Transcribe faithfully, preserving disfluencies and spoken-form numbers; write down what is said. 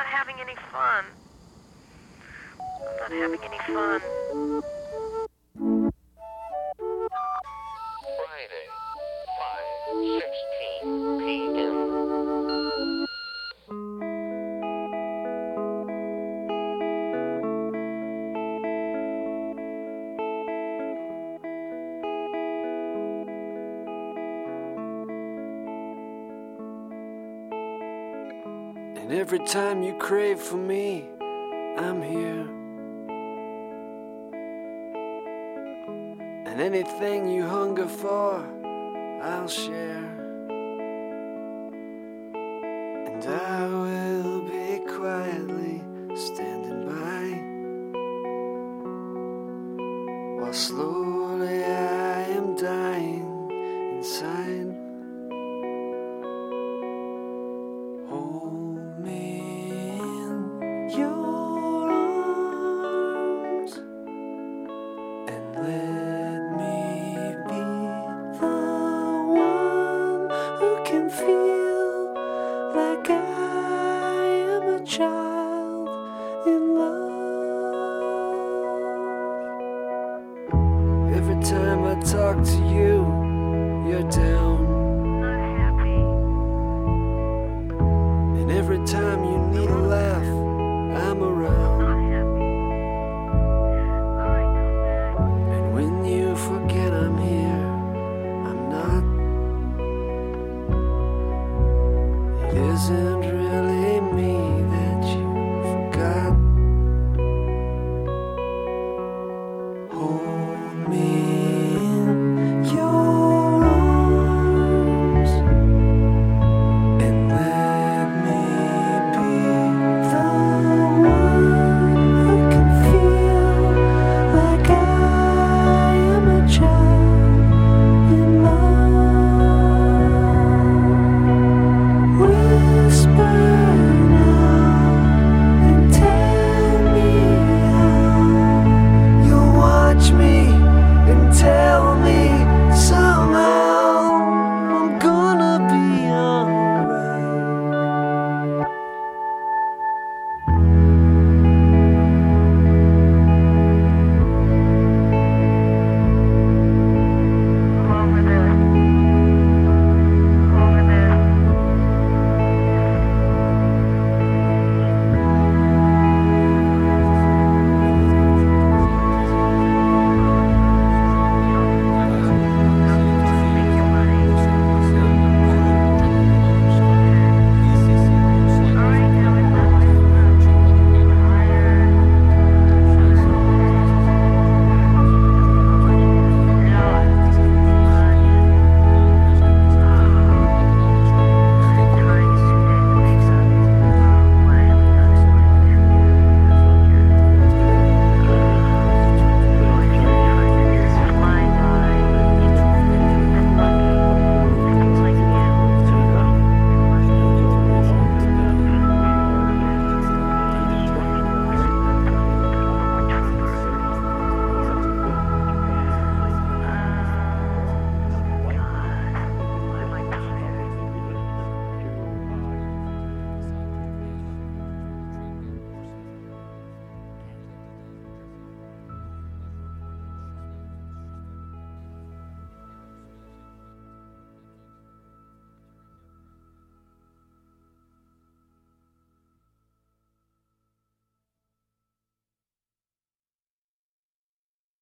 having any fun. I'm not having any fun. Friday, five sixteen p.m. And every time you crave for me, I'm here. And anything you hunger for, I'll share. And I will be quietly standing by, while slowly I am dying inside. Hold me in your arms and let me be the one who can feel like I am a child in love. Every time I talk to you, you're down. Not happy. And every time you need a laugh,